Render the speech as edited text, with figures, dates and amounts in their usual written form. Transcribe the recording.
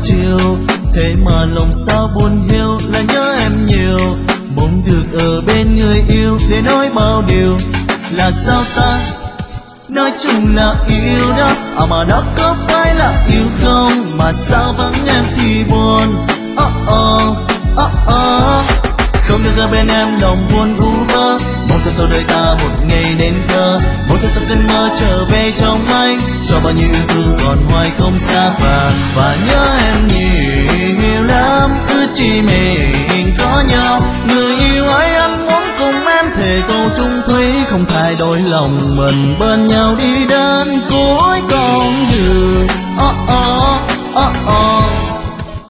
chiều, thế mà lòng sao buồn hiu là nhớ em nhiều. Mong được ở bên người yêu để nói bao điều. Là sao ta nói chung là yêu đó, mà đó có phải là yêu không? Mà sao vắng em thì buồn. Không được ở bên em lòng buồn u vơ. Mong sao tôi đời ta một ngày đến thơ. Mong sao tôi cơn mơ trở về trong anh, cho bao nhiêu yêu thương còn hoài không xa và nhớ em nhiều lắm. Cứ chỉ mình có nhau, người yêu ơi anh muốn cùng em thề câu chung thủy, không thay đổi lòng mình bên nhau đi đến cuối con đường.